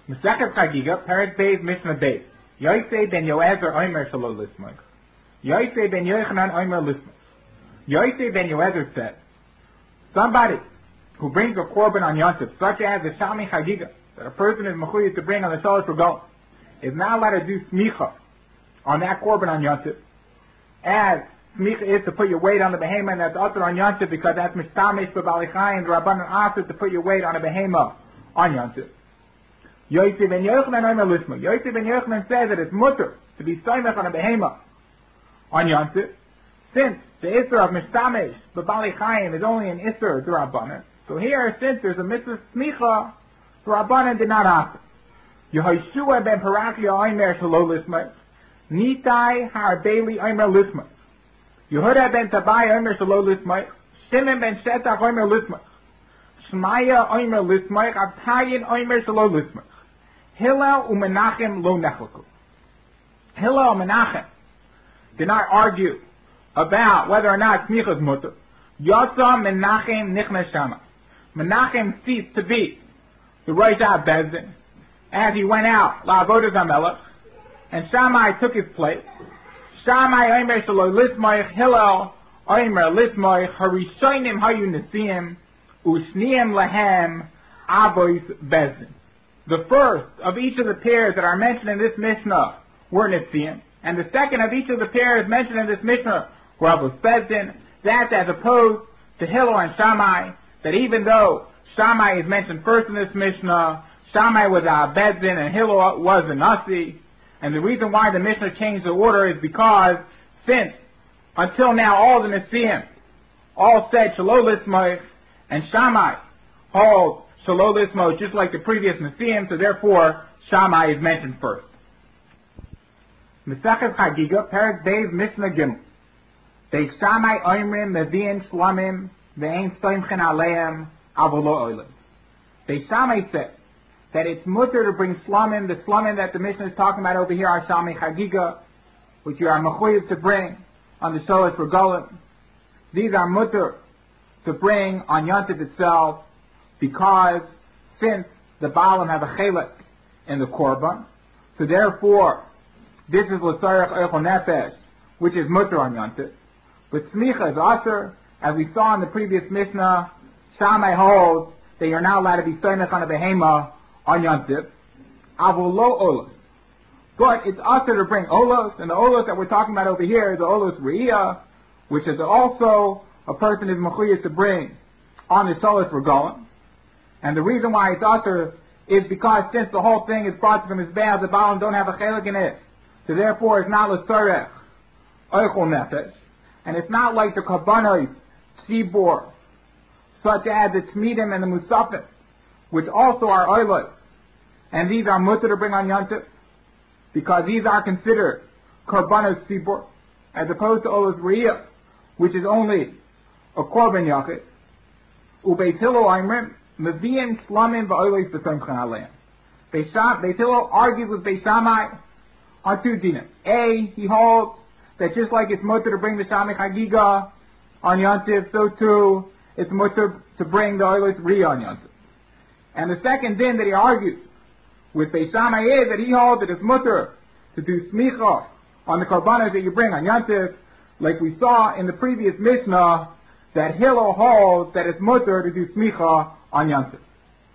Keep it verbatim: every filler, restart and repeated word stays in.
Mesechet Chagiga, Perek Beis, Mishnah Beis. Yosei ben Yoezer Omer Shelo Lismach. Yosei ben Yochanan Omer Lismach. Yosei ben Yoezer said, somebody who brings a korban on Yontif, such as the Shami Chagiga, that a person is mechuyah to bring on the Shalosh Regalim, is not allowed to do smicha on that korban on Yontif, as smicha is to put your weight on the behemoth, and that's also on Yontif because that's mishtamish b'balichai and rabbanan asur to put your weight on a behemoth on Yontif. Yosef ben Yochanan Omer Lisma. Yosef ben Yochanan says that it's mutter to be soymech on a behemoth on Yontif, since the isser of mishtamish b'balichai is only an isser to rabbanan. So here, since there's a mitzvah smicha, the rabbanan did not ask. Yehoshua ben Parakya Omer Shelo Lisma. Nitai Harbeli Omer Lisma. Yehuda ben Tabai Omer Shelo Lisma. Shimon ben Shetach Omer Lisma. Shmaya Omer Lisma. Abtayin Omer Shelo Lisma. Hillel u'Menachem lo nechlaku. Hillel and Menachem did not argue about whether or not smicha is mutter. Yotza Menachem nichnas shama. Menachem ceased to be the Roshah Bezdin as he went out la'avodas hamelech, and Shammai took his place. Shammai Omer Shelo Lismoich, Hillel Omer Lismoich, Harishonim hayu nesiim, u'shniim lahem avois Bezdin. The first of each of the pairs that are mentioned in this Mishnah were Nesiim, and the second of each of the pairs mentioned in this Mishnah were Avos Bezdin. That's as opposed to Hillel and Shammai, that even though Shammai is mentioned first in this Mishnah, Shammai was a Bezdin and Hillel was a Nasi. And the reason why the Mishnah changed the order is because since until now all the Nesiim all said Shelo Lismoich, and Shammai holds Shelo Lismoich just like the previous Nesiim, so therefore Shammai is mentioned first. Mesechet Chagiga, Perek Beis, Mishnah Gimel. Beis Shammai Oimrim Meviin Shlamim Ve'ein Soimchen Aleim Avolo Oilas. Beis Shammai says that it's mutter to bring Shlamim. The Shlamim that the Mishnah is talking about over here are Shami Chagiga, which you are mechuyev to bring on the Shalosh Regalim. These are mutter to bring on Yontif itself, because since the Baalim have a chelik in the korban, so therefore this is l'tzarech eichel nefesh, which is mutter on Yontif. But smicha is aser, as we saw in the previous Mishnah. Shammai holds that you're not allowed to be soymech on a behema on Yontif. Avolo olos, but it's aser to bring olos, and the olos that we're talking about over here is the olos re'iyah, which is also a person is mechuyah to bring on the Shalosh Regalim. And the reason why it's aser is because since the whole thing is brought from his bad, the Baalim don't have a chelik in it. So therefore it's not l'tzarech eichel nefesh. And it's not like the Kabbanos Tzibor, such as the Tzmidim and the Musafim, which also are oilos. And these are mutter to bring on Yontif, because these are considered Kabbanos Tzibor, as opposed to Olos Re'iyah, which is only a Korban Yachid. Ubeis Hillel Oimrim, Meviim Shlamim V'oilos B'Soimchen Aleim. Beis Hillel argues with Beis Shammai on two dinim. A, he holds that just like it's mutter to bring the Shami Chagiga on Yontif, so too it's mutter to bring the Oilos Re'iyah on Yontif. And the second din that he argues with Beis Shammai is that he holds that it's mutter to do smicha on the korbanos that you bring on Yontif, like we saw in the previous Mishnah, that Hillel holds that it's mutter to do smicha on Yontif.